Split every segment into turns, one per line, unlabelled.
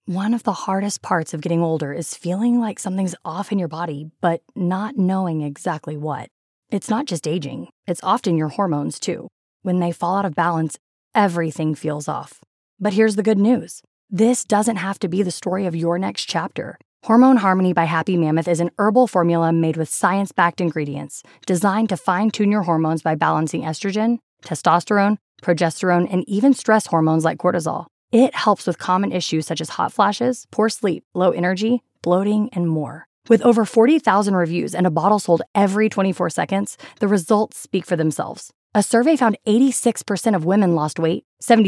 One of the hardest parts of getting older is feeling like something's off in your body, but not knowing exactly what. It's not just aging, it's often your hormones too. When they fall out of balance, everything feels off. But here's the good news. This doesn't have to be the story of your next chapter. Hormone Harmony by Happy Mammoth is an herbal formula made with science-backed ingredients designed to fine-tune your hormones by balancing estrogen, testosterone, progesterone, and even stress hormones like cortisol. It helps with common issues such as hot flashes, poor sleep, low energy, bloating, and more. With over 40,000 reviews and a bottle sold every 24 seconds, the results speak for themselves. A survey found 86% of women lost weight,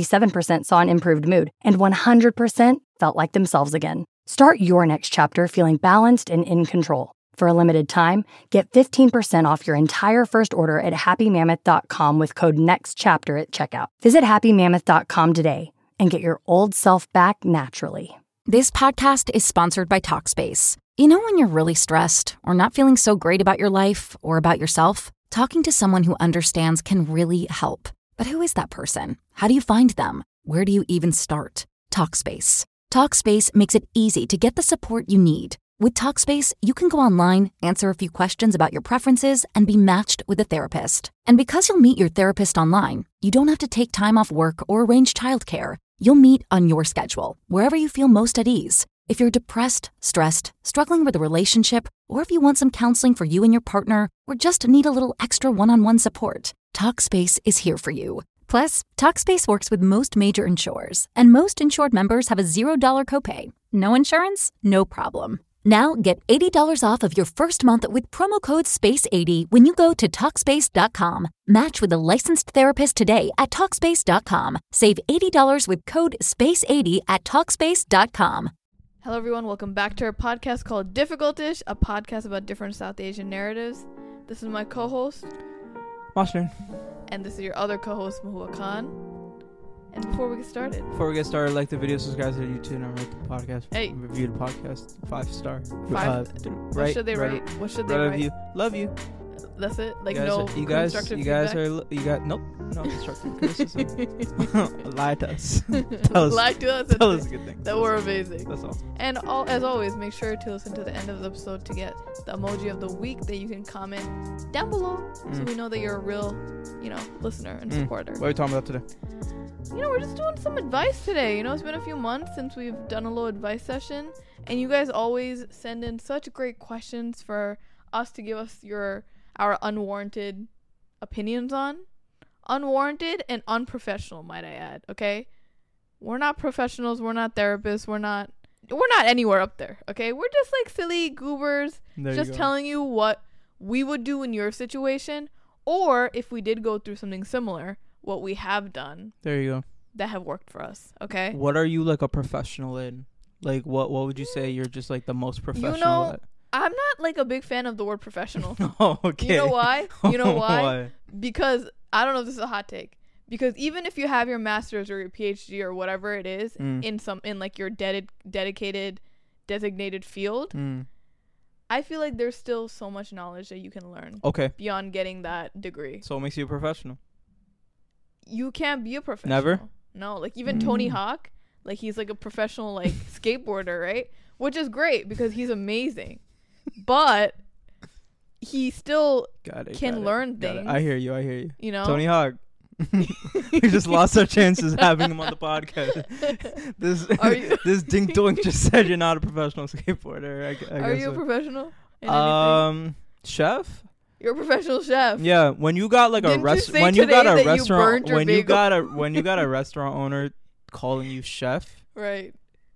77% saw an improved mood, and 100% felt like themselves again. Start your next chapter feeling balanced and in control. For a limited time, get 15% off your entire first order at happymammoth.com with code NEXTCHAPTER at checkout. Visit happymammoth.com today and get your old self back naturally.
This podcast is sponsored by Talkspace. You know when you're really stressed or not feeling so great about your life or about yourself? Talking to someone who understands can really help. But who is that person? How do you find them? Where do you even start? Talkspace. Talkspace makes it easy to get the support you need. With Talkspace, you can go online, answer a few questions about your preferences, and be matched with a therapist. And because you'll meet your therapist online, you don't have to take time off work or arrange childcare. You'll meet on your schedule, wherever you feel most at ease. If you're depressed, stressed, struggling with a relationship, or if you want some counseling for you and your partner, or just need a little extra one-on-one support, Talkspace is here for you. Plus, Talkspace works with most major insurers, and most insured members have a $0 copay. No insurance? No problem. Now get $80 off of your first month with promo code SPACE80 when you go to Talkspace.com. Match with a licensed therapist today at Talkspace.com. Save $80 with code SPACE80 at Talkspace.com.
Hello everyone, welcome back to our podcast called Difficultish, a podcast about different South Asian narratives. This is my co-host,
Mustard.
And this is your other co-host, Mahua Khan. And before we get started,
like the video, subscribe to the YouTube, and rate the podcast.
Hey.
Review the podcast. 5-star.
What should they rate? What should they rate?
Love you.
That's it? Like,
you guys are nope. No constructive criticism. Lie to us.
Lie to us.
Tell us a good thing.
That we're amazing.
That's all.
And as always, make sure to listen to the end of the episode to get the emoji of the week that you can comment down below, so we know that you're a real, listener and supporter.
What are we talking about today?
We're just doing some advice today. It's been a few months since we've done a little advice session, and you guys always send in such great questions for us to give us our unwarranted opinions on. Unwarranted and unprofessional, might I add, okay? We're not professionals, we're not therapists, we're not anywhere up there, okay? We're just like silly goobers, just telling you what we would do in your situation, or if we did go through something similar, what we have done.
There you go.
That have worked for us, okay?
What are you like a professional in? Like what would you say you're just like the most professional at?
I'm not like a big fan of the word professional.
Oh, okay.
You know why?
Why?
Because I don't know if this is a hot take. Because even if you have your master's or your PhD or whatever it is in like your dedicated designated field, I feel like there's still so much knowledge that you can learn. Okay. Beyond getting that degree.
So it makes you a professional.
You can't be a professional.
Never?
No, like even Tony Hawk, like he's like a professional like skateboarder, right? Which is great because he's amazing. But he still can learn things.
I hear you.
Tony
Hawk. We just lost our chances having him on the podcast. This ding doink just said you're not a professional skateboarder.
Are you a professional in anything?
Chef?
You're a professional chef.
Yeah, when you got like a restaurant, when you got a restaurant owner calling you chef,
right?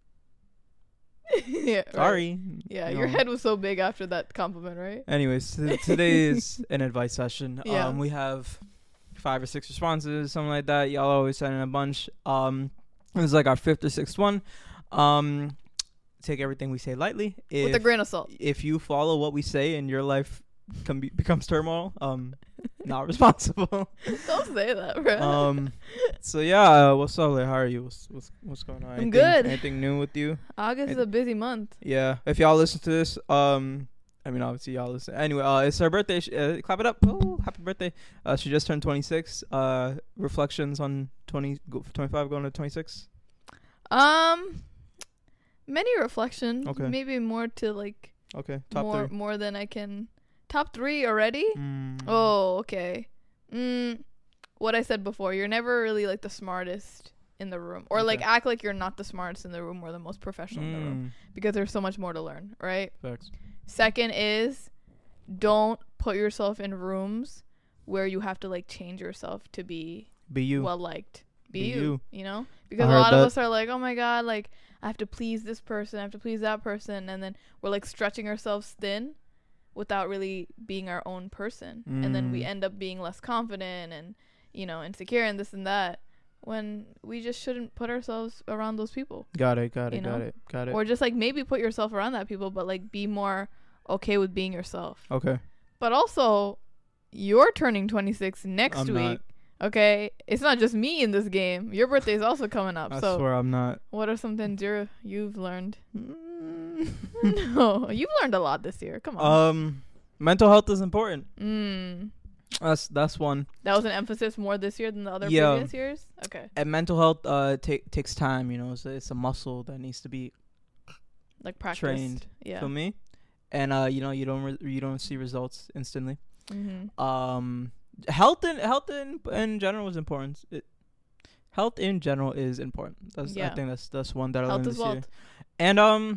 Yeah.
Sorry.
Right. Yeah, your head was so big after that compliment, right?
Anyways, today is an advice session.
Yeah.
We have 5 or 6 responses, something like that. Y'all always send in a bunch. It was like our 5th or 6th one. Take everything we say lightly.
With a grain of salt.
If you follow what we say and your life becomes turmoil, not responsible.
Don't say that, bro.
So yeah, what's up? Like, how are you? What's going on?
I'm good.
Anything new with you?
August is a busy month.
Yeah. If y'all listen to this, obviously y'all listen. Anyway, it's her birthday. Clap it up. Oh, happy birthday. She just turned 26. Reflections on 25 going to 26.
Many reflection.
Okay.
Maybe more to like
Okay. Top three.
more than I can. Top 3 already?
Mm.
Oh, okay. What I said before. You're never really like the smartest in the room, or like
Okay.
act like you're not the smartest in the room or the most professional in the room, because there's so much more to learn, right?
Facts.
Second is, don't put yourself in rooms where you have to like change yourself to be
Be you.
well liked. Be
Be
you,
you.
you know? Because a
heard
lot of
that.
us are like, oh my God, like I have to please this person, I have to please that person, and then we're like stretching ourselves thin without really being our own person. And then we end up being less confident and, you know, insecure and this and that, when we just shouldn't put ourselves around those people.
Got it.
You know?
Got it.
Or just like maybe put yourself around that people, but like be more okay with being yourself.
Okay.
But also, you're turning 26 next
I'm
week.
not.
Okay, it's not just me in this game. Your birthday is also coming up.
I
so
swear I'm not.
what are some things you've learned? No, you've learned a lot this year. Come on.
Mental health is important. That's one.
That was an emphasis more this year than the other
Yeah.
previous years. Okay,
And mental health takes time. You know, it's a muscle that needs to be
like practice.
trained.
Yeah.
Feel me? And you know, you don't see results instantly.
Mm-hmm.
Health in general is important. Health in general is important. I
Yeah.
think that's one that I
Health
learned
is
this year.
wealth.
And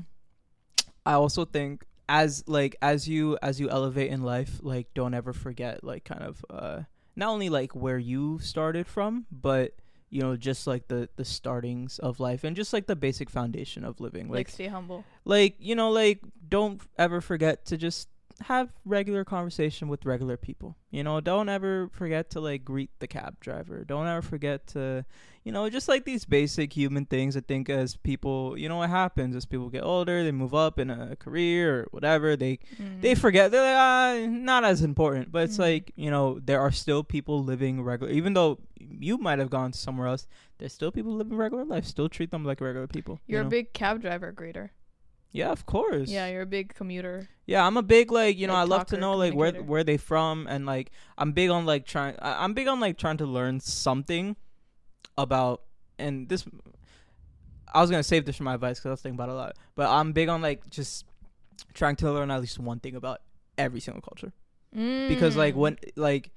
I also think as you elevate in life, like don't ever forget like kind of not only like where you started from, but you know, just like the startings of life and just like the basic foundation of living.
Like stay humble.
Like, you know, like don't ever forget to just have regular conversation with regular people. You know, don't ever forget to like greet the cab driver. Don't ever forget to, you know, just like these basic human things. I think as people, you know, what happens as people get older, they move up in a career or whatever, they forget. They're like, not as important. But it's like, you know, there are still people living regular, even though you might have gone somewhere else, there's still people living regular life. Still treat them like regular people.
You're
you know?
a big cab driver greeter.
Yeah, of course.
Yeah, you're a big commuter.
Yeah, I'm a big like, you know,
Like
I love to
talker,
know like
communicator.
where they from, and like I'm big on like trying to learn something about, and this I was going to save this for my advice cuz I was thinking about it a lot. But I'm big on like just trying to learn at least one thing about every single culture. Because like when like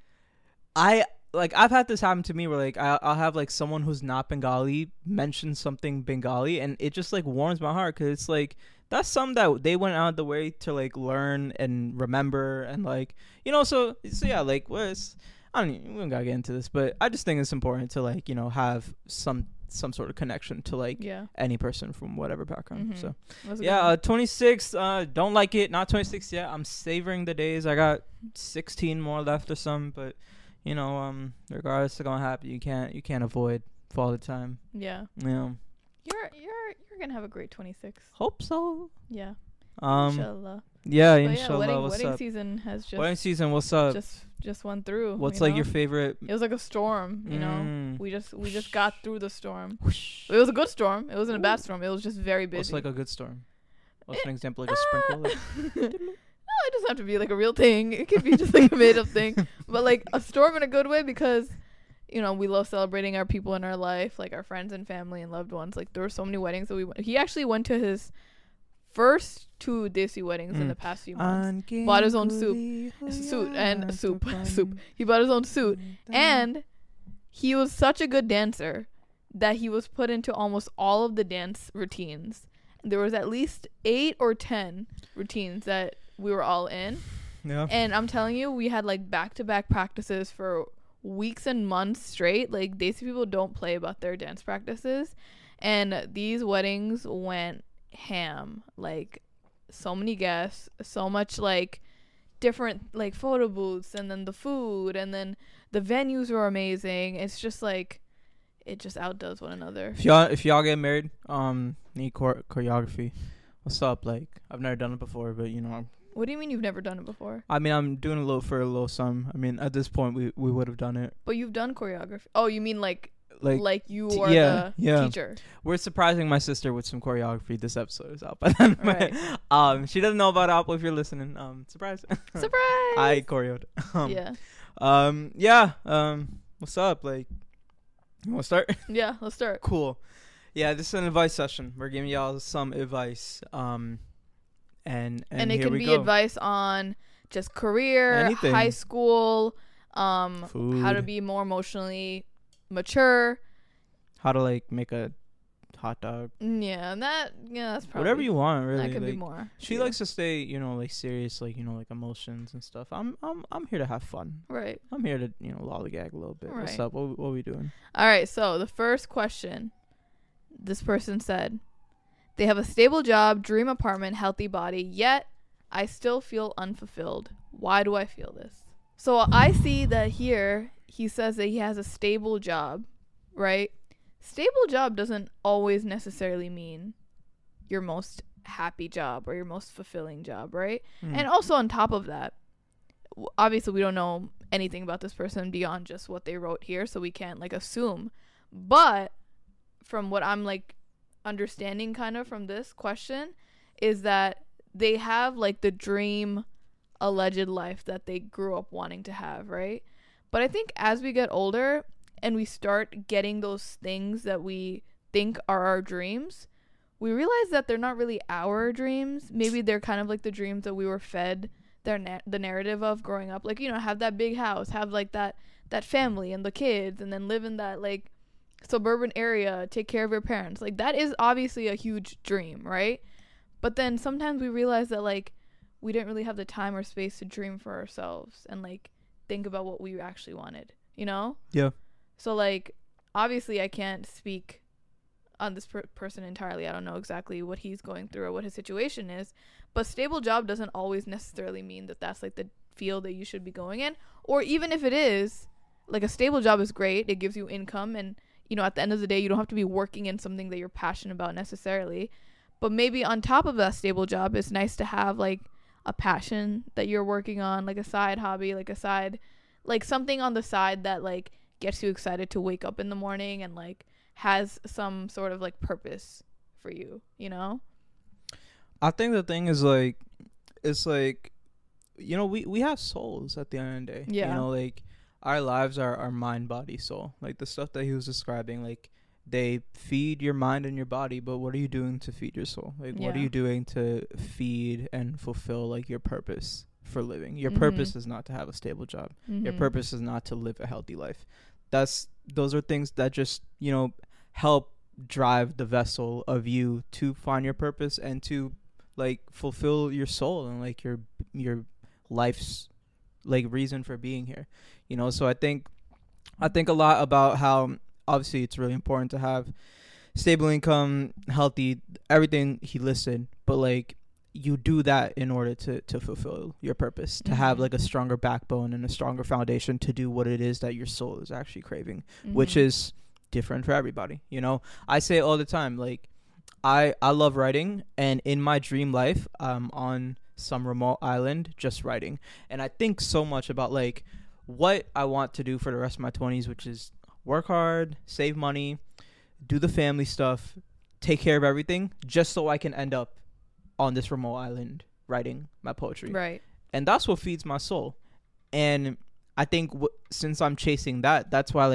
I've had this happen to me where like I'll have like someone who's not Bengali mention something Bengali, and it just like warms my heart because it's like that's something that they went out of the way to like learn and remember, and like, you know, so yeah, like we don't gotta get into this, but I just think it's important to like, you know, have some sort of connection to like any person from whatever background. So yeah, 26 don't like it, not 26 yet. I'm savoring the days. I got 16 more left or something, but you know, regardless of gonna happen, you can't avoid fall the time.
Yeah.
Yeah.
You're gonna have a great 26.
Hope so.
Yeah.
Inshallah.
Inshallah.
Yeah,
But
inshallah.
yeah,
What's
wedding
up?
season has
Wedding season. What's up?
just went through.
What's
you
like
know?
your favorite?
It was like a storm, you know.
Mm.
We just got through the storm. It was a good storm. It wasn't a bad storm. It was just very busy.
What's like a good storm? What's an example, like a sprinkle? Like,
No, it doesn't have to be like a real thing. It could be just like a made up thing. But like a storm in a good way, because, you know, we love celebrating our people in our life, like our friends and family and loved ones. Like there were so many weddings that we went. He actually went to his first 2 Desi weddings in the past few months. Bought his own soup. He bought his own suit. And he was such a good dancer that he was put into almost all of the dance routines. There was at least 8 or 10 routines that we were all in.
Yeah.
And I'm telling you, we had like back-to-back practices for weeks and months straight. Like Desi people don't play about their dance practices. And these weddings went ham. Like so many guests, so much like different like photo booths, and then the food, and then the venues were amazing. It's just like it just outdoes one another.
If y'all get married, need choreography. What's up? Like I've never done it before, but you know.
What do you mean you've never done it before?
I mean, I'm doing a little sum. I mean, at this point, we would have done it.
But you've done choreography. Oh, you mean like you are
yeah,
the teacher.
We're surprising my sister with some choreography. This episode is out by then.
Right.
She doesn't know about Apple. If you're listening, surprise.
Surprise.
I choreoed.
Yeah.
What's up? Like, you want to start?
Yeah, let's start.
Cool. Yeah, this is an advice session. We're giving y'all some advice. And
it
here
can
we
be
go.
advice on just career,
Anything.
high school, how to
Food.
be more emotionally mature.
How to like make a hot dog.
Yeah, that's probably
Whatever you want, really.
that could be
like,
more.
She
Yeah.
likes to stay, like serious, like like emotions and stuff. I'm here to have fun.
Right.
I'm here to lollygag a little bit. What's
Right.
up? What are we doing?
All right, so the first question, this person said, they have a stable job, dream apartment, healthy body, yet I still feel unfulfilled. Why do I feel this? So I see that here he says that he has a stable job, right? Stable job doesn't always necessarily mean your most happy job or your most fulfilling job, right? And also on top of that, obviously we don't know anything about this person beyond just what they wrote here, so we can't like assume. But from what I'm like understanding kind of from this question is that they have like the dream alleged life that they grew up wanting to have, right? But I think as we get older and we start getting those things that we think are our dreams, we realize that they're not really our dreams. Maybe they're kind of like the dreams that we were fed the narrative of growing up, like, have that big house, have like that family and the kids, and then live in that like suburban area, take care of your parents. Like that is obviously a huge dream, right? But then sometimes we realize that like we didn't really have the time or space to dream for ourselves and like think about what we actually wanted,
Yeah.
So like obviously I can't speak on this person entirely. I don't know exactly what he's going through or what his situation is, but stable job doesn't always necessarily mean that that's like the field that you should be going in. Or even if it is, like a stable job is great, it gives you income, and at the end of the day you don't have to be working in something that you're passionate about necessarily. But maybe on top of that stable job, it's nice to have like a passion that you're working on, like a side hobby, like something on the side that like gets you excited to wake up in the morning and like has some sort of like purpose for you,
I think the thing is like, it's like, we have souls at the end of the day.
Yeah.
Like our lives are our mind, body, soul. Like the stuff that he was describing, like they feed your mind and your body, but what are you doing to feed your soul? Like what are
Yeah.
you doing to feed and fulfill like your purpose for living? Your
Mhm.
purpose is not to have a stable job. Your
Mhm.
purpose is not to live a healthy life. Those are things that just, help drive the vessel of you to find your purpose and to like fulfill your soul and like your life's like reason for being here. So I think a lot about how obviously it's really important to have stable income, healthy, everything he listed, but like you do that in order to fulfill your purpose, to have
Mhm.
like a stronger backbone and a stronger foundation to do what it is that your soul is actually craving, which
Mhm.
is different for everybody. I say it all the time, like I love writing, and in my dream life I'm on some remote island just writing, and I think so much about like what I want to do for the rest of my 20s, which is work hard, save money, do the family stuff, take care of everything, just so I can end up on this remote island writing my poetry.
Right.
And that's what feeds my soul. And I think since I'm chasing that, that's why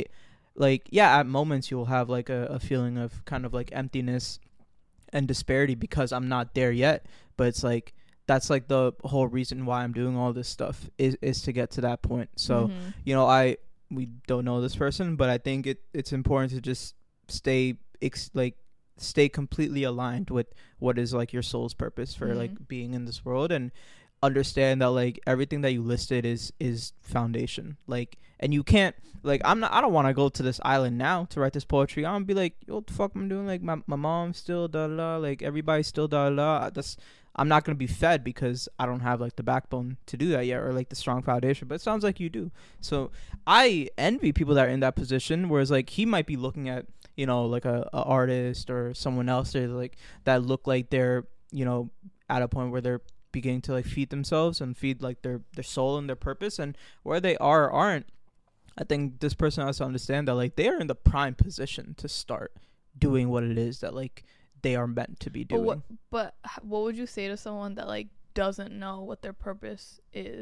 at moments you'll have like a feeling of kind of like emptiness and disparity because I'm not there yet. But it's like that's like the whole reason why I'm doing all this stuff is to get to that point. So
Mhm.
we don't know this person, but I think it's important to just stay completely aligned with what is like your soul's purpose for like being in this world, and understand that like everything that you listed is foundation. Like, and you can't like I don't want to go to this island now to write this poetry. I'm gonna be like, yo, what the fuck I'm doing? Like my mom still da da da, like everybody's still da da da. I'm not gonna be fed because I don't have like the backbone to do that yet, or like the strong foundation. But it sounds like you do. So I envy people that are in that position. Whereas like he might be looking at like a artist or someone else that look like they're at a point where they're beginning to like feed themselves and feed like their soul and their purpose, and where they are or aren't. I think this person has to understand that like they are in the prime position to start doing what it is that like they are meant to be doing.
But what would you say to someone that like doesn't know what their purpose is?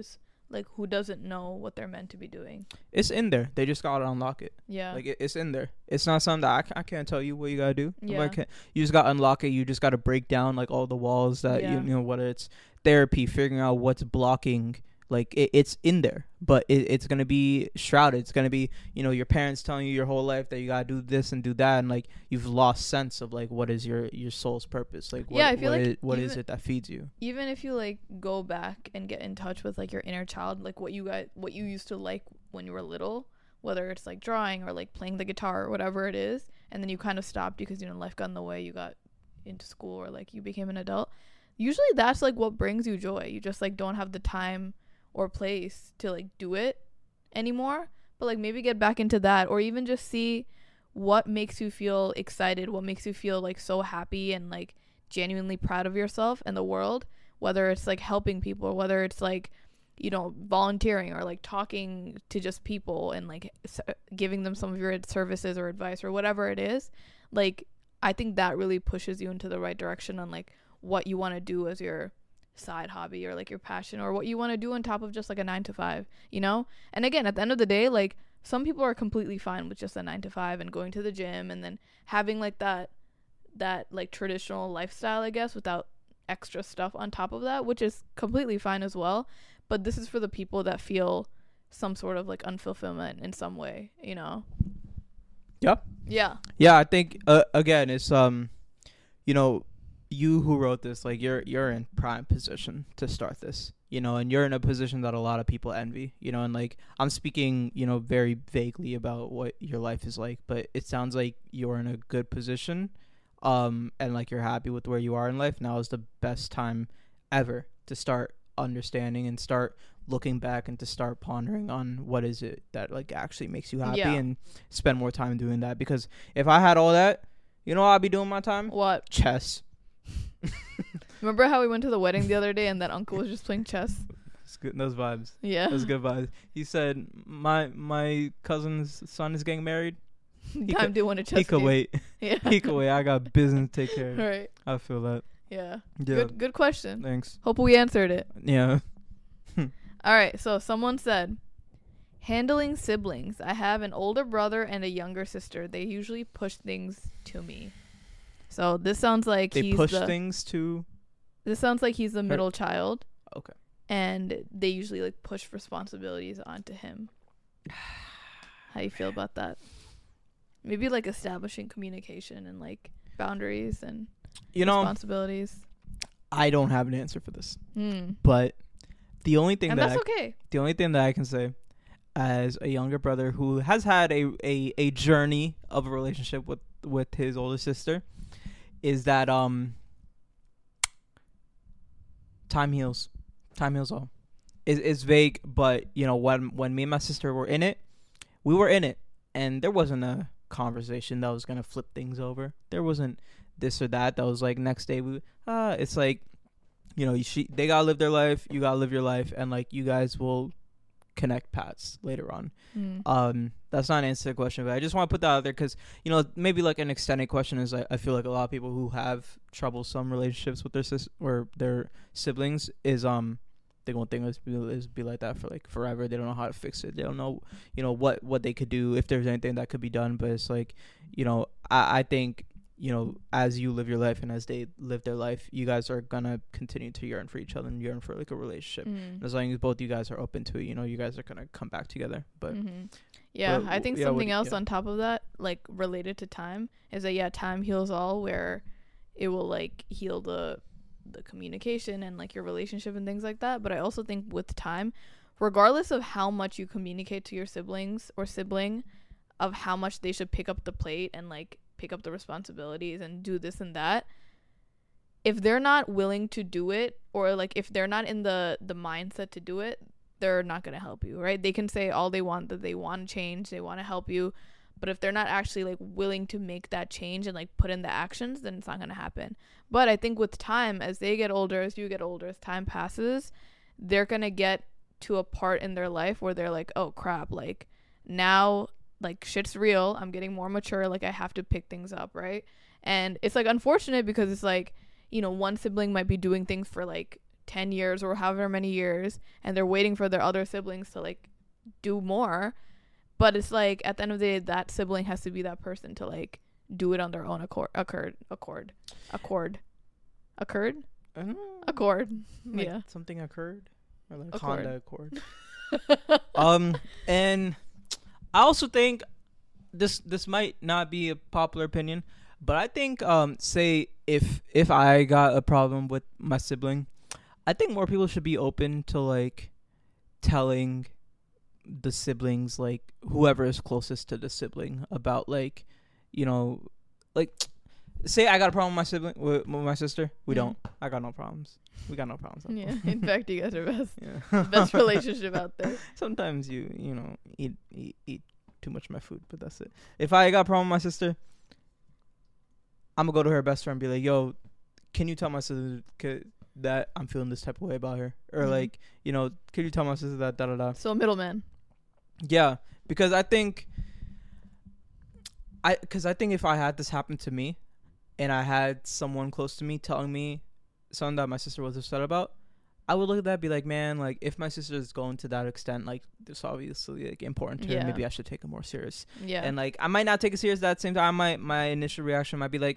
like who doesn't know what they're meant to be doing.
It's in there. They just gotta unlock it.
Yeah.
Like it's in there. It's not something that I can't tell you what you gotta do.
Yeah.
You just gotta unlock it. You just gotta break down like all the walls that you know, whether it's therapy, figuring out what's blocking. Like it's in there, but it's gonna be shrouded. It's gonna be, you know, your parents telling you your whole life that you gotta do this and do that, and like you've lost sense of like what is your soul's purpose. Like
I feel like
what is it that feeds you?
Even if you like go back and get in touch with like your inner child, like what you used to like when you were little, whether it's like drawing or like playing the guitar or whatever it is, and then you kind of stopped because, you know, life got in the way, you got into school or like you became an adult. Usually that's like what brings you joy. You just like don't have the time or place to like do it anymore, but like maybe get back into that, or even just see what makes you feel excited, what makes you feel like so happy and like genuinely proud of yourself and the world, whether it's like helping people or whether it's like, you know, volunteering or like talking to just people and like giving them some of your services or advice or whatever it is. Like I think that really pushes you into the right direction on like what you want to do as your side hobby or like your passion, or what you want to do on top of just like a 9 to 5, you know. And again, at the end of the day, like some people are completely fine with just a 9 to 5 and going to the gym and then having like that like traditional lifestyle, I guess, without extra stuff on top of that, which is completely fine as well. But this is for the people that feel some sort of like unfulfillment in some way, you know. Yeah
I think again, it's you know, you who wrote this, like you're in prime position to start this, you know, and you're in a position that a lot of people envy, you know, and like I'm speaking, you know, very vaguely about what your life is like, but it sounds like you're in a good position, and like you're happy with where you are in life. Now is the best time ever to start understanding and start looking back and to start pondering on what is it that like actually makes you happy, and spend more time doing that. Because if I had all that, you know what I'd be doing my time?
What?
Chess.
Remember how we went to the wedding the other day and that uncle was just playing chess?
It's good. Those vibes.
Yeah.
Those good vibes. He said, my cousin's son is getting married.
Time to win a chess
He could
game.
wait.
Yeah.
He could wait. I got business to take care of.
Right.
I feel that.
Yeah.
Yeah.
Good question.
Thanks.
Hope we answered it.
Yeah.
All right. So someone said, handling siblings. I have an older brother and a younger sister. They usually push things to me. So this sounds like
This sounds like
he's the middle child.
Okay.
And they usually like push responsibilities onto him. How you feel about that? Maybe like establishing communication and like boundaries and responsibilities.
I don't have an answer for this. But the only thing
that's okay.
The only thing that I can say as a younger brother who has had a journey of a relationship with his older sister is that time heals all. It's vague, but you know, when me and my sister were in it, we were in it, and there wasn't a conversation that was gonna flip things over. There wasn't this or that was like next day it's like, you know, they gotta live their life, you gotta live your life, and like you guys will connect paths later on. That's not an answer to the question, but I just want to put that out there because, you know, maybe like an extended question is I feel like a lot of people who have troublesome relationships with their siblings is they're gonna think it's be like that for like forever. They don't know how to fix it. They don't know, you know, what they could do, if there's anything that could be done. But it's like, you know, I think, you know, as you live your life and as they live their life, you guys are gonna continue to yearn for each other and yearn for like a relationship. As long as both you guys are open to it, you know, you guys are gonna come back together. But
I think something else on top of that, like related to time, is that time heals all, where it will like heal the communication and like your relationship and things like that. But I also think with time, regardless of how much you communicate to your siblings or sibling of how much they should pick up the plate and like pick up the responsibilities and do this and that, if they're not willing to do it, or like if they're not in the mindset to do it, they're not going to help you, right? They can say all they want, that they want to change, they want to help you, but if they're not actually like willing to make that change and like put in the actions, then it's not going to happen. But I think with time, as they get older, as you get older, as time passes, they're going to get to a part in their life where they're like, oh crap, like now like shit's real, I'm getting more mature, like I have to pick things up, right? And it's like unfortunate because it's like, you know, one sibling might be doing things for like 10 years or however many years, and they're waiting for their other siblings to like do more. But it's like at the end of the day, that sibling has to be that person to like do it on their own accord.
Like
Yeah.
something occurred, or like
Accord.
Honda Accord. And I also think this might not be a popular opinion, but I think say if I got a problem with my sibling, I think more people should be open to like telling the siblings, like whoever is closest to the sibling, about like, you know, like say I got a problem with my sibling, with my sister. We don't. I got no problems. We got no problems.
Yeah. In fact, you guys are best.
Yeah.
Best relationship out there.
Sometimes you know eat too much of my food, but that's it. If I got a problem with my sister, I'm gonna go to her best friend and be like, yo, can you tell my sister that I'm feeling this type of way about her, or like, you know, can you tell my sister that da da da.
So a middleman.
Yeah, because I think if I had this happen to me, and I had someone close to me telling me something that my sister was upset about, I would look at that and be like, man, like if my sister is going to that extent, like this obviously like important to her,
Yeah.
maybe I should take it more serious.
Yeah.
And like I might not take it serious at the same time. My initial reaction might be like,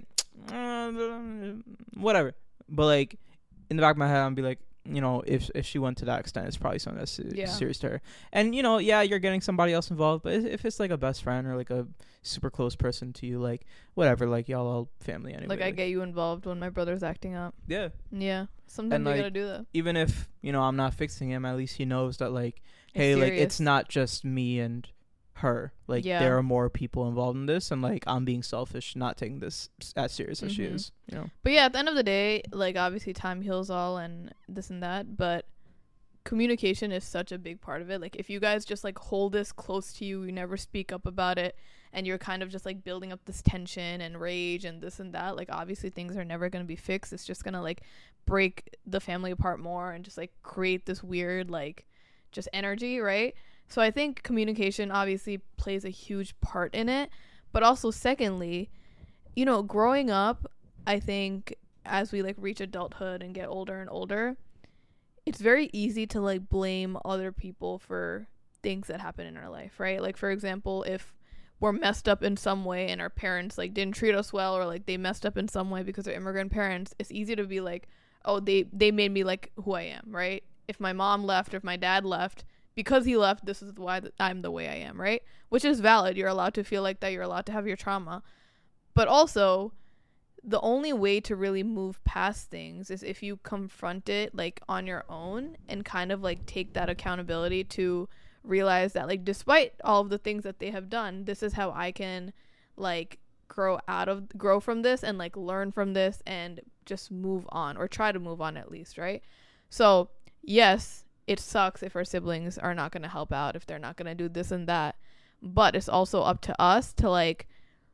whatever. But like in the back of my head, I'll be like, you know, if she went to that extent, it's probably something that's
Yeah.
serious to her. And you know, yeah, you're getting somebody else involved, but if it's like a best friend or like a super close person to you, like whatever, like y'all all family anyway.
Like I get you involved when my brother's acting up.
Yeah.
Yeah. Sometimes
And,
you
like,
gotta do that.
Even if, you know, I'm not fixing him, at least he knows that like,
It's
hey, like
serious.
it's not just me and her. Like
Yeah.
there are more people involved in this, and like I'm being selfish, not taking this as serious as she
Mhm.
is. You know.
But yeah, at the end of the day, like obviously time heals all and this and that, but communication is such a big part of it. Like if you guys just like hold this close to you, you never speak up about it, and you're kind of just like building up this tension and rage and this and that, like obviously things are never going to be fixed. It's just going to like break the family apart more and just like create this weird like just energy, right? So I think communication obviously plays a huge part in it, but also secondly, you know, growing up, I think as we like reach adulthood and get older and older, it's very easy to like blame other people for things that happen in our life, right? Like for example, if we're messed up in some way and our parents like didn't treat us well, or like they messed up in some way because they're immigrant parents, it's easy to be like, oh, they made me like who I am, right? If my mom left or if my dad left, because he left, this is why I'm the way I am, right? Which is valid. You're allowed to feel like that. You're allowed to have your trauma. But also, the only way to really move past things is if you confront it like on your own and kind of like take that accountability to realize that like despite all of the things that they have done, this is how I can like grow from this and like learn from this and just move on, or try to move on at least, right? So yes, it sucks if our siblings are not going to help out, if they're not going to do this and that, but it's also up to us to like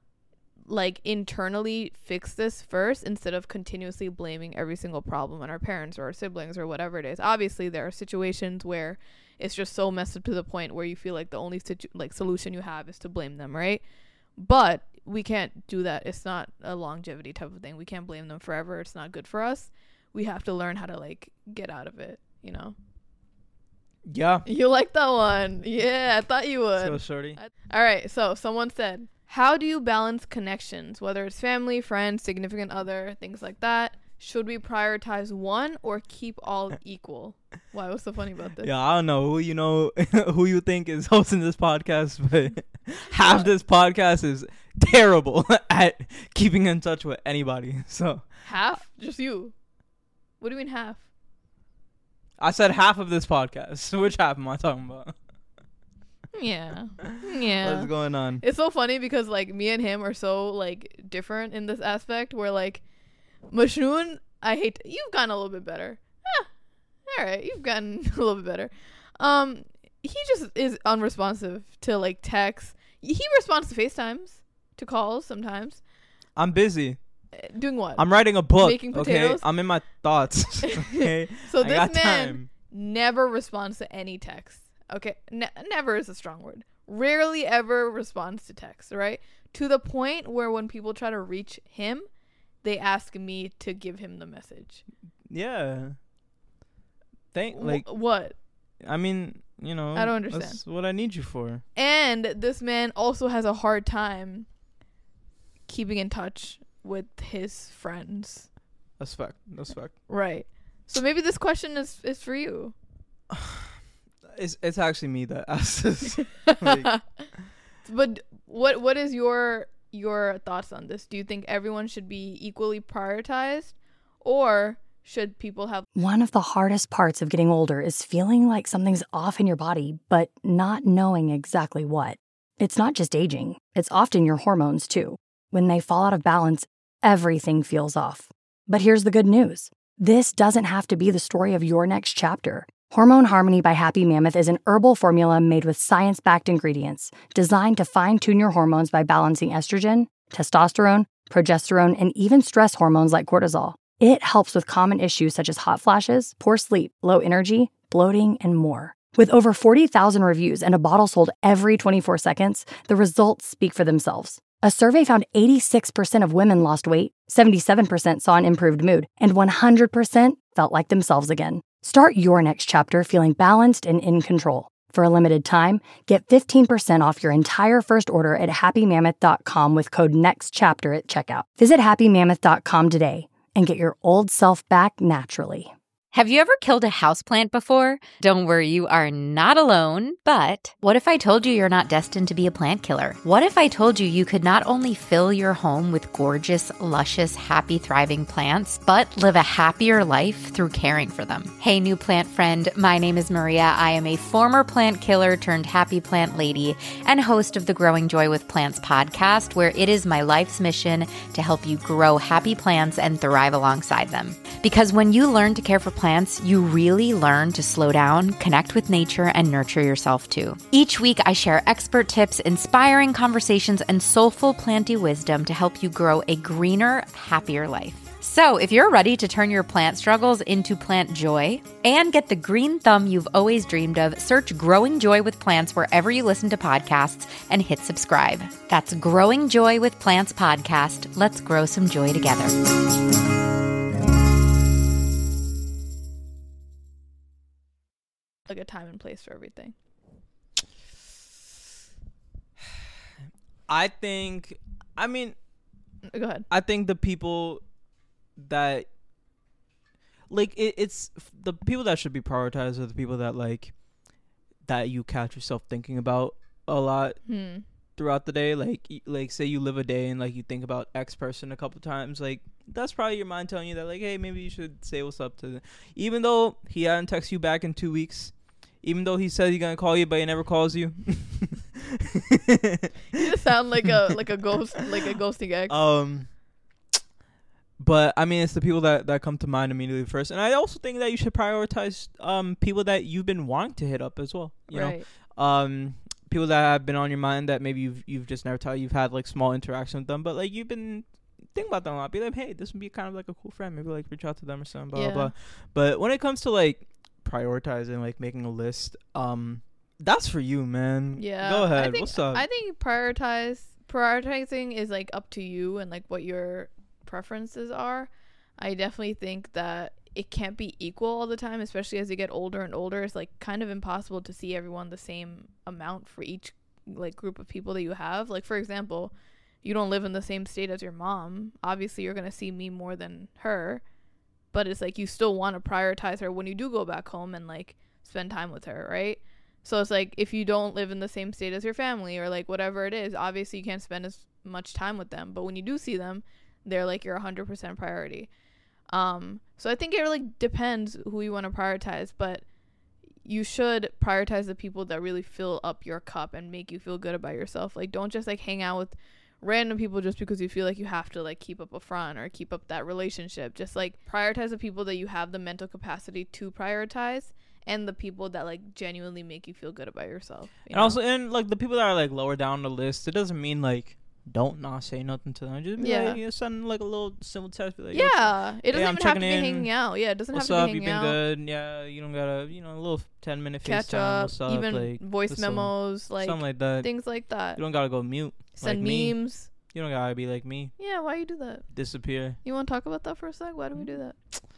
internally fix this first, instead of continuously blaming every single problem on our parents or our siblings or whatever it is. Obviously there are situations where it's just so messed up to the point where you feel like the only solution you have is to blame them, right? But we can't do that. It's not a longevity type of thing. We can't blame them forever. It's not good for us. We have to learn how to like get out of it, you know?
Yeah.
You like that one? Yeah, I thought you would.
So shorty.
All right, so someone said, how do you balance connections, whether it's family, friends, significant other, things like that? Should we prioritize one or keep all equal? Why? What's so funny about this?
Yeah, I don't know who you know, who you think is hosting this podcast, but half this podcast is terrible at keeping in touch with anybody. So
Half? Just you? What do you mean half?
I said half of this podcast. Which half am I talking about?
Yeah.
What's going on?
It's so funny because like me and him are so like different in this aspect where like Mashnoon, you've gotten a little bit better. All right, you've gotten a little bit better. He just is unresponsive to like texts. He responds to FaceTimes, to calls sometimes.
I'm busy.
Doing what?
I'm writing a book.
Making potatoes?
Okay, I'm in my thoughts. Okay,
So
I
this
got
man
time.
never responds to any text. Okay, never is a strong word. Rarely ever responds to text, right? To the point where when people try to reach him, they ask me to give him the message.
Yeah.
What?
I mean, you know,
I don't understand.
That's what I need you for.
And this man also has a hard time keeping in touch with his friends.
That's fact.
Right. So maybe this question is for you.
It's actually me that asked this.
But what is your thoughts on this? Do you think everyone should be equally prioritized, or should people have...
One of the hardest parts of getting older is feeling like something's off in your body, but not knowing exactly what. It's not just aging. It's often your hormones, too. When they fall out of balance, everything feels off. But here's the good news. This doesn't have to be the story of your next chapter. Hormone Harmony by Happy Mammoth is an herbal formula made with science-backed ingredients designed to fine-tune your hormones by balancing estrogen, testosterone, progesterone, and even stress hormones like cortisol. It helps with common issues such as hot flashes, poor sleep, low energy, bloating, and more. With over 40,000 reviews and a bottle sold every 24 seconds, the results speak for themselves. A survey found 86% of women lost weight, 77% saw an improved mood, and 100% felt like themselves again. Start your next chapter feeling balanced and in control. For a limited time, get 15% off your entire first order at happymammoth.com with code NEXTCHAPTER at checkout. Visit happymammoth.com today and get your old self back naturally.
Have you ever killed a houseplant before? Don't worry, you are not alone. But what if I told you you're not destined to be a plant killer? What if I told you you could not only fill your home with gorgeous, luscious, happy, thriving plants, but live a happier life through caring for them? Hey, new plant friend, my name is Maria. I am a former plant killer turned happy plant lady and host of the Growing Joy with Plants podcast, where it is my life's mission to help you grow happy plants and thrive alongside them. Because when you learn to care for plants, you really learn to slow down, connect with nature, and nurture yourself too. Each week, I share expert tips, inspiring conversations, and soulful planty wisdom to help you grow a greener, happier life. So if you're ready to turn your plant struggles into plant joy and get the green thumb you've always dreamed of, search Growing Joy with Plants wherever you listen to podcasts and hit subscribe. That's Growing Joy with Plants podcast. Let's grow some joy together.
Like a time and place for everything.
I mean,
go ahead.
I think the people that like it's the people that should be prioritized are the people that like that you catch yourself thinking about a lot throughout the day. Like say you live a day and like you think about X person a couple times, like that's probably your mind telling you that like, hey, maybe you should say what's up to them. Even though he hadn't texted you back in 2 weeks, even though he said he's gonna call you but he never calls you.
You just sound like a ghost, like a ghosting ex.
But I mean, it's the people that come to mind immediately first. And I also think that you should prioritize people that you've been wanting to hit up as well. You know, people that have been on your mind that maybe you've just never told. You've had like small interaction with them, but like you've been thinking about them a lot. Be like, hey, this would be kind of like a cool friend. Maybe like reach out to them or something. Blah blah blah. But when it comes to like prioritizing, like making a list, that's for you, man.
Yeah.
Go ahead. What's up?
I think prioritizing is like up to you and like what your preferences are. I definitely think that it can't be equal all the time, especially as you get older and older. It's like kind of impossible to see everyone the same amount for each like group of people that you have. Like for example, you don't live in the same state as your mom. Obviously you're going to see me more than her, but it's like you still want to prioritize her when you do go back home and like spend time with her, right? So it's like if you don't live in the same state as your family or like whatever it is, obviously you can't spend as much time with them, but when you do see them, they're like your 100% priority. So I think it really depends who you want to prioritize, but you should prioritize the people that really fill up your cup and make you feel good about yourself. Like don't just like hang out with random people just because you feel like you have to like keep up a front or keep up that relationship. Just like prioritize the people that you have the mental capacity to prioritize and the people that like genuinely make you feel good about yourself.
And also, and like the people that are like lower down the list, it doesn't mean like don't not say nothing to them. Just be like, you know, send like a little simple text. Be like,
it doesn't even have to be
in.
hanging out. Yeah, it doesn't have
what's
to be
up?
hanging
You've
out.
been good. Yeah, you don't gotta, you know, a little 10-minute
catch
FaceTime.
up.
What's up?
Even
like,
voice memos, like
something like that.
Things like that.
You don't gotta go mute.
Send
like
memes.
Me. You don't gotta be like me.
Yeah, why you do that?
Disappear.
You want to talk about that for a sec? Why do we do that?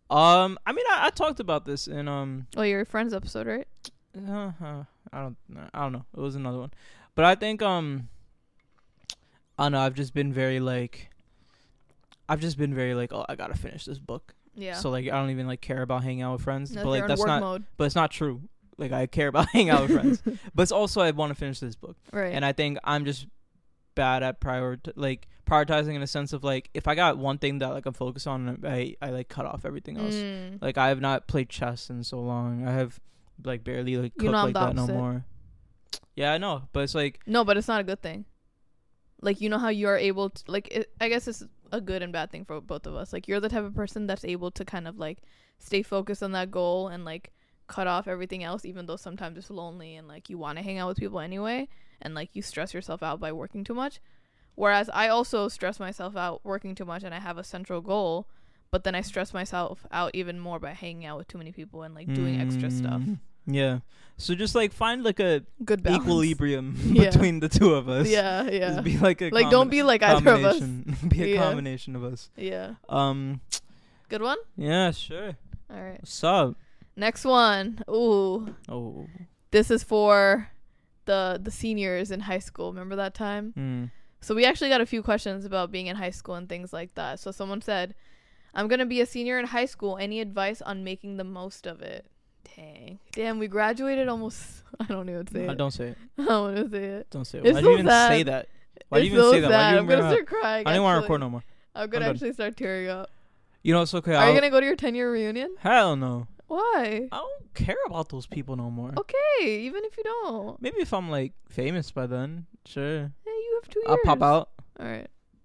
I mean, I talked about this in
your friend's episode, right?
I don't know. It was another one, but I think I don't know. I've just been very like, oh, I gotta finish this book.
Yeah.
So like, I don't even like care about hanging out with friends.
No,
but like,
you're in
that's
work
not.
mode.
But it's not true. Like, I care about hanging out with friends, but it's also I want to finish this book.
Right.
And I think I'm just bad at prioritizing in a sense of like, if I got one thing that like I'm focused on, I like cut off everything else. Like, I have not played chess in so long. I have like barely like cooked like that no more. Yeah, I know, but it's like,
no, but it's not a good thing. Like, you know how you're able to, like, I guess it's a good and bad thing for both of us. Like, you're the type of person that's able to kind of like stay focused on that goal and like cut off everything else, even though sometimes it's lonely and like you want to hang out with people anyway, and like you stress yourself out by working too much. Whereas I also stress myself out working too much, and I have a central goal, but then I stress myself out even more by hanging out with too many people and like doing extra stuff.
Yeah. So just like find like a
Good balance.
equilibrium between the two of us.
Yeah.
Just be like a
don't be like either of us.
Be a combination of us.
Yeah. Good one?
Yeah, sure.
All right.
What's up?
Next one. Ooh.
Oh.
This is for the seniors in high school. Remember that time? So we actually got a few questions about being in high school and things like that. So someone said, I'm going to be a senior in high school. Any advice on making the most of it? Damn, we graduated almost. I don't even say it.
Don't say it.
I don't want to say it.
Don't say it.
It's
Why
so
do you even
sad.
say that? Why do you
It's
even say
so
that?
sad. I'm going to start crying.
I don't want to record no more.
I'm going to actually start tearing up.
You know, it's okay.
Are you going to go to your 10-year reunion?
Hell no.
Why?
I don't care about those people no more.
Okay, even if you don't.
Maybe if I'm like famous by then, sure.
Yeah, you have 2 years.
I'll pop out.
All right.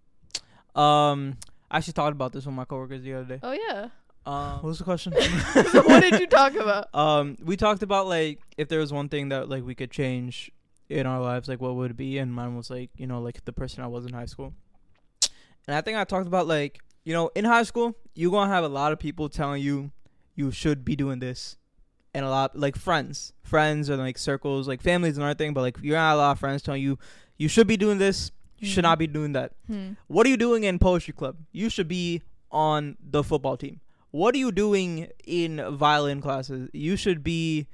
I actually thought about this with my coworkers the other day.
Oh yeah.
What was the question?
So what did you talk about?
We talked about like if there was one thing that like we could change in our lives, like what would it be? And mine was like, you know, like the person I was in high school. And I think I talked about like, you know, in high school, you're gonna have a lot of people telling you you should be doing this, and a lot like friends or like circles, like families and everything. But like you're gonna have a lot of friends telling you you should be doing this, you should not be doing that. What are you doing in poetry club? You should be on the football team. What are you doing in violin classes? You should be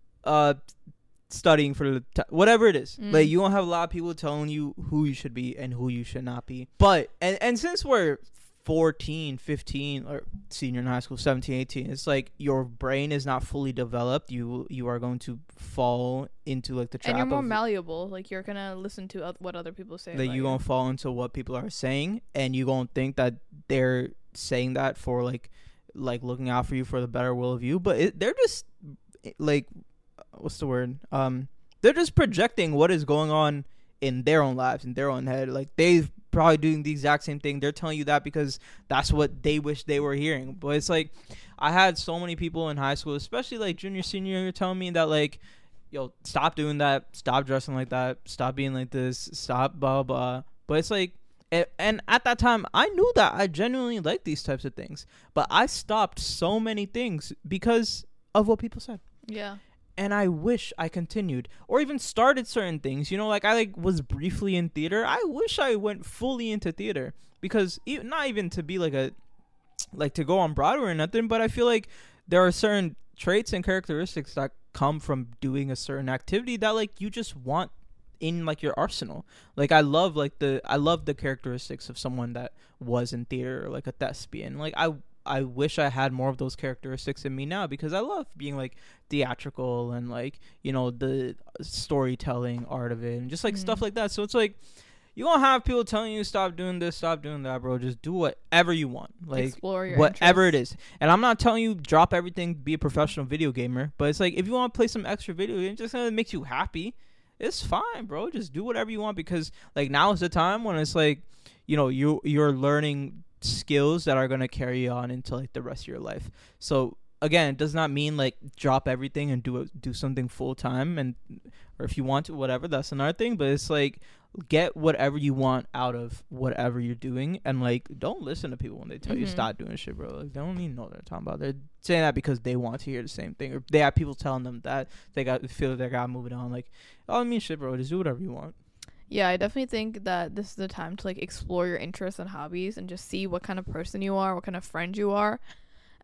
studying for the whatever it is. Like you won't have a lot of people telling you who you should be and who you should not be. But and since we're 14, 15 or senior in high school, 17, 18, it's like your brain is not fully developed. You are going to fall into like the trap,
and you're more malleable. Like you're gonna listen to what other people say.
That you're gonna fall into what people are saying, and you're gonna think that they're saying that for like looking out for you for the better will of you, but they're just like, what's the word? They're just projecting what is going on in their own lives, in their own head. Like they've probably doing the exact same thing. They're telling you that because that's what they wish they were hearing. But it's like, I had so many people in high school, especially like junior, senior year, telling me that like, yo, stop doing that, stop dressing like that, stop being like this, stop blah blah. But it's like, and at that time I knew that I genuinely liked these types of things, but I stopped so many things because of what people said.
Yeah.
And I wish I continued or even started certain things, you know, like I like was briefly in theater. I wish I went fully into theater because not even to be like to go on Broadway or nothing, but I feel like there are certain traits and characteristics that come from doing a certain activity that like you just want in like your arsenal. Like I love the characteristics of someone that was in theater or like a thespian. Like I wish I had more of those characteristics in me now because I love being like theatrical and like, you know, the storytelling art of it and just like stuff like that. So it's like you don't have people telling you stop doing this, stop doing that, bro. Just do whatever you want. Like
explore your
whatever
interests.
it is. And I'm not telling you drop everything, be a professional video gamer, but it's like if you want to play some extra video game just that makes you happy, it's fine, bro. Just do whatever you want because like now is the time when it's like, you know, you're learning skills that are going to carry you on into like the rest of your life. So again, it does not mean like drop everything and do something full time, and or if you want to, whatever, that's another thing. But it's like get whatever you want out of whatever you're doing, and like don't listen to people when they tell you stop doing shit, bro. Like they don't even know what they're talking about. They're saying that because they want to hear the same thing, or they have people telling them that they feel that they got moving on. Like, oh, I mean shit, bro. Just do whatever you want.
Yeah, I definitely think that this is the time to like explore your interests and hobbies and just see what kind of person you are, what kind of friend you are.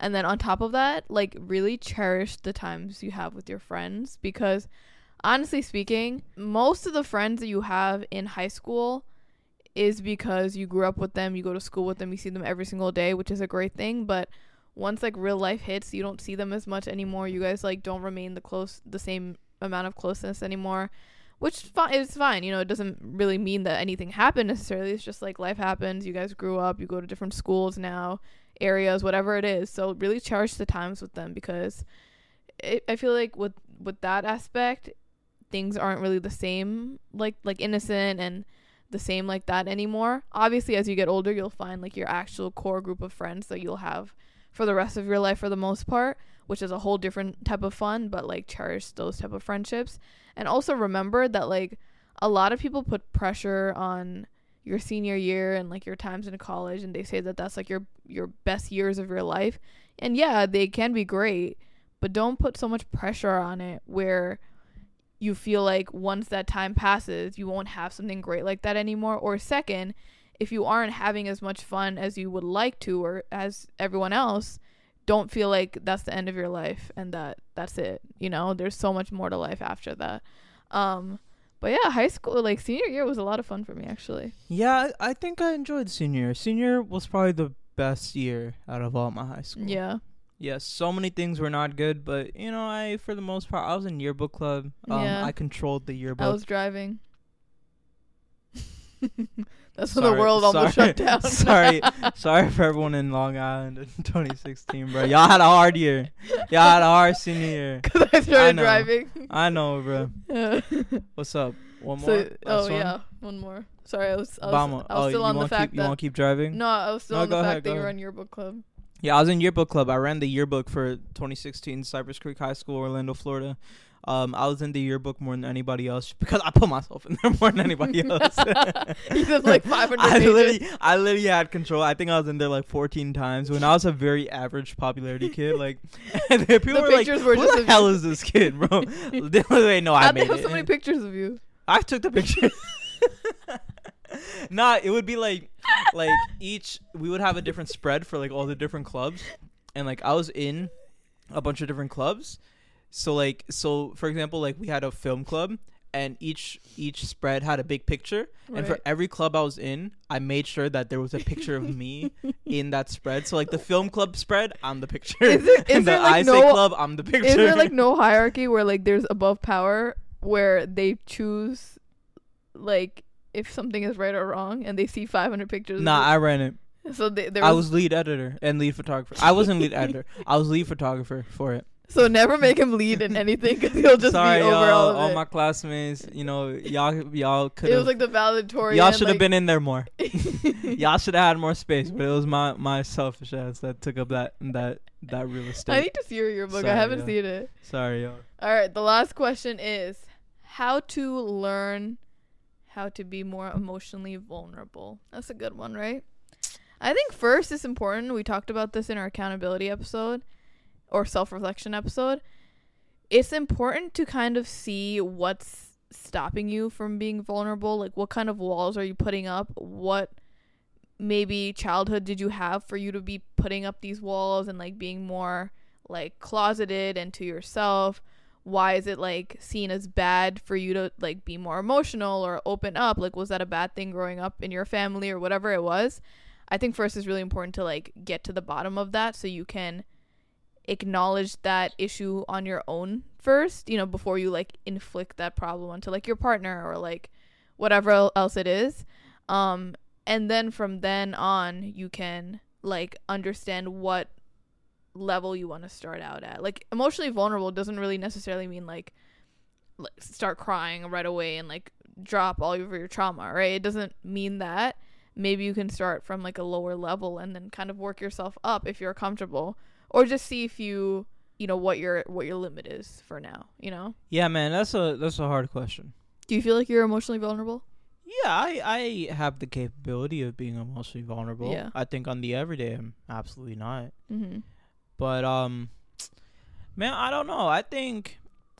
And then on top of that, like, really cherish the times you have with your friends, because honestly speaking, most of the friends that you have in high school is because you grew up with them, you go to school with them, you see them every single day, which is a great thing. But once like real life hits, you don't see them as much anymore. You guys like don't remain the same amount of closeness anymore, which is fine. You know, it doesn't really mean that anything happened necessarily. It's just like life happens. You guys grew up, you go to different schools now, areas, whatever it is. So really cherish the times with them, because I feel like with that aspect, things aren't really the same, like innocent and the same like that anymore. Obviously, as you get older, you'll find like your actual core group of friends that you'll have for the rest of your life for the most part, which is a whole different type of fun. But like, cherish those type of friendships. And also remember that like a lot of people put pressure on your senior year and like your times in college, and they say that that's like your best years of your life. And yeah, they can be great, but don't put so much pressure on it where you feel like once that time passes, you won't have something great like that anymore. Or second, if you aren't having as much fun as you would like to, or as everyone else, don't feel like that's the end of your life and that's it. You know, there's so much more to life after that. But yeah, high school, like senior year was a lot of fun for me, actually.
Yeah, I think I enjoyed senior year. Senior year was probably the best year out of all my high school.
Yeah.
Yes, so many things were not good, but you know, for the most part, I was in yearbook club.
Yeah.
I controlled the yearbook.
I was driving. That's when the world almost shut down.
sorry for everyone in Long Island in 2016, bro. Y'all had a hard year. Y'all had a hard senior year.
Because I started driving.
I know, bro. What's up? One more?
Yeah, one more. Sorry, I was still on the fact that
you want to keep driving?
No, I was still on the fact that you were in yearbook club.
Yeah, I was in yearbook club. I ran the yearbook for 2016 Cypress Creek High School, Orlando, Florida. I was in the yearbook more than anybody else because I put myself in there more than anybody else.
You did like 500 pages.
I literally had control. I think I was in there like 14 times when I was a very average popularity kid. Like, and people were like, "Who the hell is this kid, bro?" They made
I have so many pictures of you.
I took the picture. Nah, it would be like we would have a different spread for like all the different clubs, and like I was in a bunch of different clubs. So for example, like we had a film club, and each spread had a big picture, right. And for every club I was in, I made sure that there was a picture of me in that spread. So like the film club spread, I'm the picture.
Is there like
club, I'm the picture.
Is there like no hierarchy where like there's above power where they choose like if something is right or wrong, and they see 500 pictures?
Nah, I ran it.
So
I was lead editor and lead photographer. I wasn't lead editor. I was lead photographer for it.
So never make him lead in anything, because he'll just be over all of it.
All my classmates, you know, y'all could.
It was like the valedictorian.
Y'all should have been in there more. Y'all should have had more space, but it was my selfish ass that took up that real estate.
I need to see your book. I haven't seen it.
Sorry, yo.
All right, the last question is how to learn how to be more emotionally vulnerable. That's a good one, right? I think first it's important. We talked about this in our accountability episode or self-reflection episode. It's important to kind of see what's stopping you from being vulnerable. Like, what kind of walls are you putting up? What maybe childhood did you have for you to be putting up these walls and like being more like closeted and to yourself? Why is it like seen as bad for you to like be more emotional or open up? Like, was that a bad thing growing up in your family or whatever it was? I think first it's really important to like get to the bottom of that, so you can acknowledge that issue on your own first, you know, before you like inflict that problem onto like your partner or like whatever else it is. And then from then on, you can like understand what level you want to start out at. Like, emotionally vulnerable doesn't really necessarily mean like start crying right away and like drop all over your trauma, right? It doesn't mean that. Maybe you can start from like a lower level and then kind of work yourself up if you're comfortable, or just see if you know what your limit is for now, you know?
Yeah, man, that's a hard question.
Do you feel like you're emotionally vulnerable?
Yeah, I have the capability of being emotionally vulnerable.
Yeah.
I think on the everyday I'm absolutely not.
Mm-hmm.
But man, I don't know. I think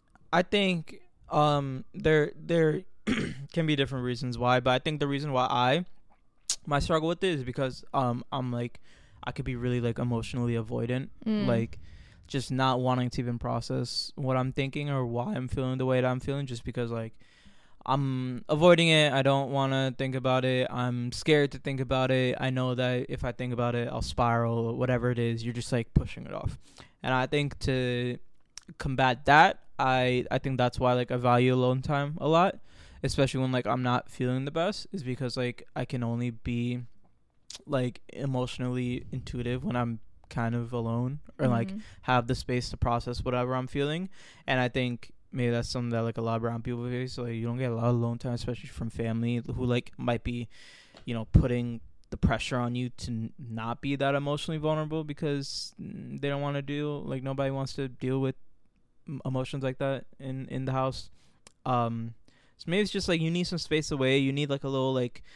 there can be different reasons why, but I think the reason why my struggle with it is because I'm like I could be really like emotionally avoidant,
Mm.
like just not wanting to even process what I'm thinking or why I'm feeling the way that I'm feeling, just because like I'm avoiding it. I don't want to think about it. I'm scared to think about it. I know that if I think about it, I'll spiral or whatever it is. You're just like pushing it off. And I think to combat that, I think that's why like I value alone time a lot, especially when like I'm not feeling the best, is because like I can only be like emotionally intuitive when I'm kind of alone or like have the space to process whatever I'm feeling. And I think maybe that's something that like a lot of brown people face. Like you don't get a lot of alone time, especially from family who like might be, you know, putting the pressure on you to not be that emotionally vulnerable because they don't want to deal, like nobody wants to deal with emotions like that in the house. So maybe it's just like you need some space away. You need like a little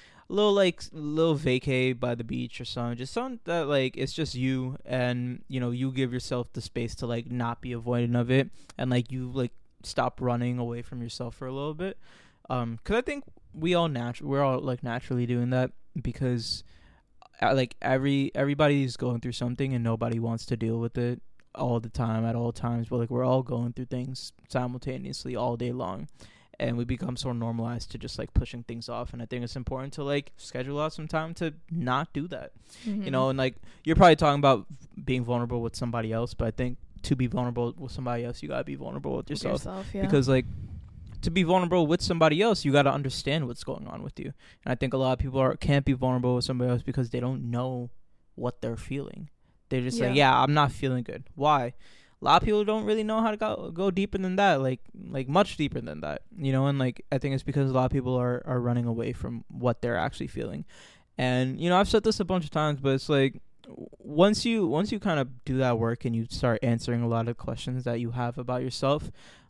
vacay by the beach or something. Just something that like it's just you, and you know you give yourself the space to like not be avoidant of it, and like you like stop running away from yourself for a little bit. Because I think we're all like naturally doing that because like everybody's going through something and nobody wants to deal with it all the time at all times, but like we're all going through things simultaneously all day long, and we become so normalized to just like pushing things off. And I think it's important to like schedule out some time to not do that. You know, and like you're probably talking about being vulnerable with somebody else, but I think to be vulnerable with somebody else, you gotta be vulnerable with yourself.
Yeah.
Because like to be vulnerable with somebody else, you gotta understand what's going on with you. And I think a lot of people can't be vulnerable with somebody else because they don't know what they're feeling. They're just like, yeah, I'm not feeling good. Why? A lot of people don't really know how to go deeper than that, like much deeper than that, you know. And like I think it's because a lot of people are running away from what they're actually feeling. And you know, I've said this a bunch of times, but it's like once you kind of do that work and you start answering a lot of questions that you have about yourself,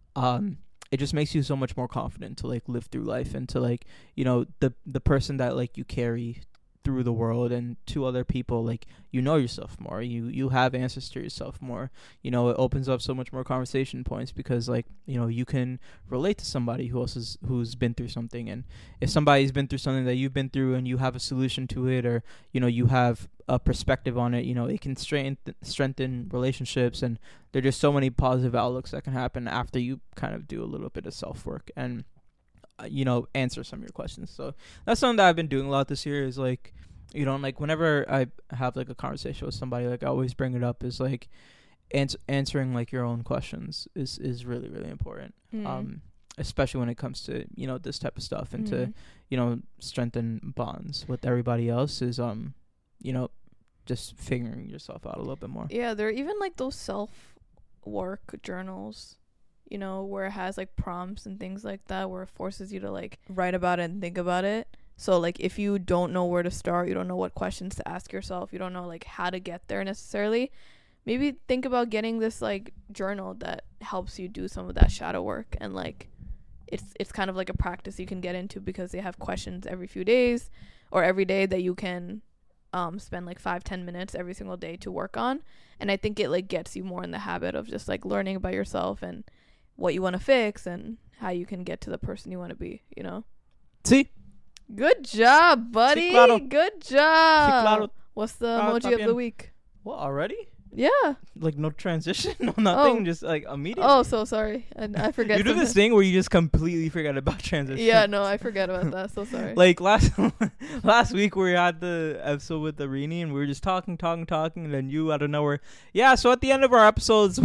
it just makes you so much more confident to like live through life and to like, you know, the person that like you carry through the world and to other people. Like, you know yourself more, you have answers to yourself more, you know. It opens up so much more conversation points because like, you know, you can relate to somebody who's been through something. And if somebody's been through something that you've been through and you have a solution to it, or you know, you have a perspective on it, you know, it can strengthen relationships. And there are just so many positive outlooks that can happen after you kind of do a little bit of self work and you know, answer some of your questions. So that's something that I've been doing a lot this year, is like, you know, like whenever I have like a conversation with somebody, like I always bring it up, is like answering like your own questions is really, really important. Especially when it comes to, you know, this type of stuff, and to, you know, strengthen bonds with everybody else, is you know, just figuring yourself out a little bit more.
Yeah, there are even like those self-work journals, you know, where it has like prompts and things like that, where it forces you to like write about it and think about it. So like if you don't know where to start, you don't know what questions to ask yourself, you don't know like how to get there necessarily, maybe think about getting this like journal that helps you do some of that shadow work. And like it's kind of like a practice you can get into, because they have questions every few days or every day that you can spend like 5-10 minutes every single day to work on. And I think it like gets you more in the habit of just like learning about yourself and what you want to fix and how you can get to the person you want to be, you know.
See,
good job, buddy.
Sí, claro.
Good job.
Sí, claro.
What's the emoji of the week?
What, already?
Yeah.
Like no transition, no nothing, just like immediately.
Oh, so sorry. I forget.
You do this thing where you just completely forget about transition.
Yeah, no, I forget about that. So sorry.
Like last week we had the episode with Arini, and we were just talking, and then you out of nowhere, yeah. So at the end of our episodes,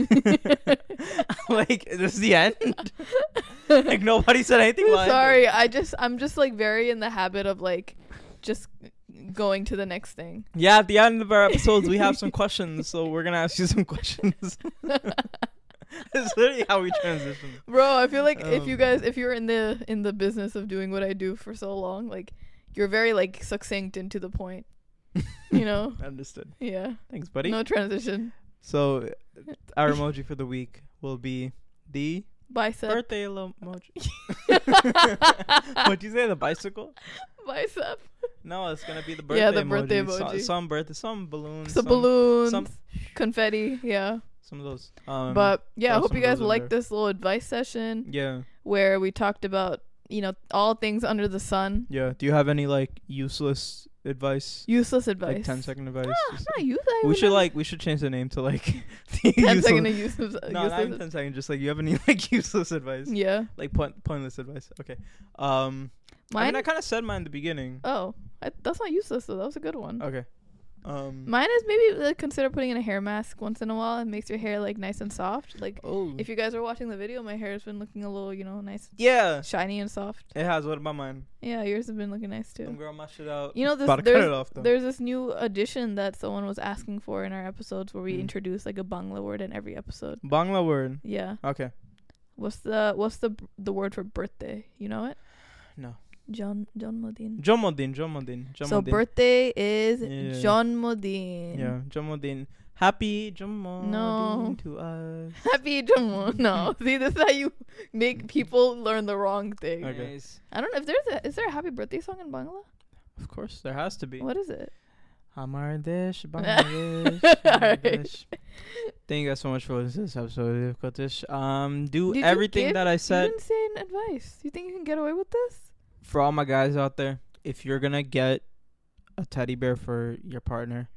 like this is the end. Like nobody said anything.
Sorry, I'm just like very in the habit of like just going to the next thing.
Yeah, at the end of our episodes we have some questions, so we're gonna ask you some questions. It's literally how we transition.
Bro, I feel like if you're in the business of doing what I do for so long, like you're very like succinct and to the point. You know?
Understood.
Yeah.
Thanks, buddy.
No transition.
So our emoji for the week will be the
bicep.
Birthday emoji. What'd you say? The bicycle?
Bicep.
No, it's gonna be the birthday emoji.
Yeah, the birthday emoji.
Some balloons.
Some balloons. Some confetti. Yeah.
Some of those.
But yeah, I hope you guys liked this little advice session.
Yeah.
Where we talked about, you know, all things under the sun.
Yeah. Do you have any like useless advice.
Useless advice.
Like 10-second advice.
Not
We should change the name to like
10 second of useless.
No, not even 10 seconds. Just like you have any like useless advice.
Yeah.
Like pointless advice. Okay. I mean, I kind of said mine in the beginning.
Oh, that's not useless though. That was a good one.
Okay.
Mine is maybe like consider putting in a hair mask once in a while. It makes your hair like nice and soft. Like if you guys are watching the video, my hair has been looking a little, nice.
Yeah.
Shiny and soft.
It has. What about mine?
Yeah, yours have been looking nice too.
Girl, my shit out.
There's this new addition that someone was asking for in our episodes where we introduce like a Bangla word in every episode.
Bangla word.
Yeah.
Okay.
What's the word for birthday? You know it?
No.
Janmodin.
So
birthday is Janmodin.
Yeah, Janmodin. Happy Janmodin to us.
Happy Janmodin. No, see, this is how you make people learn the wrong thing.
Okay.
Nice. I don't know if is there a happy birthday song in Bangla?
Of course, there has to be.
What is it?
Hamar Desh, Bangladesh, Bangladesh. Thank you guys so much for listening to this episode of Kotish. Do everything that I said.
You didn't say an advice. Do you think you can get away with this?
For all my guys out there, if you're gonna get a teddy bear for your partner,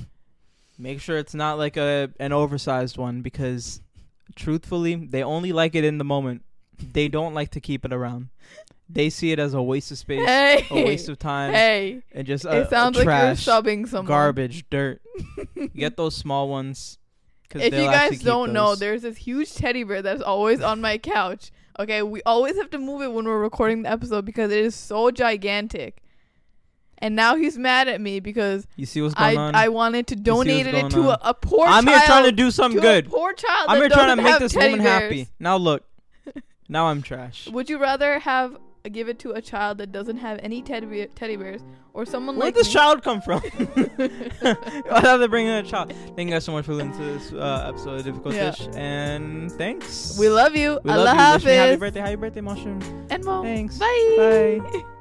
make sure it's not like an oversized one, because truthfully, they only like it in the moment. They don't like to keep it around. They see it as a waste of space, a waste of time, and just
it sounds
trash,
like you're subbing someone.
Garbage, dirt. You get those small ones.
If you guys don't know, there's this huge teddy bear that's always on my couch. Okay, we always have to move it when we're recording the episode because it is so gigantic. And now he's mad at me because
you see what's going on?
I wanted to donate it to a poor
child. I'm here trying to do something good.
A poor child.
I'm here trying to make this woman happy. Now look. Now I'm trash.
Would you rather give it to a child that doesn't have any teddy bears, or someone
Where'd
like
this child come from? I'd rather bring in a child. Thank you guys so much for listening to this episode of Difficult Dish, and thanks.
We love you.
Allah Hafiz. Happy birthday, mushroom.
And Mo.
Thanks.
Bye.
Bye.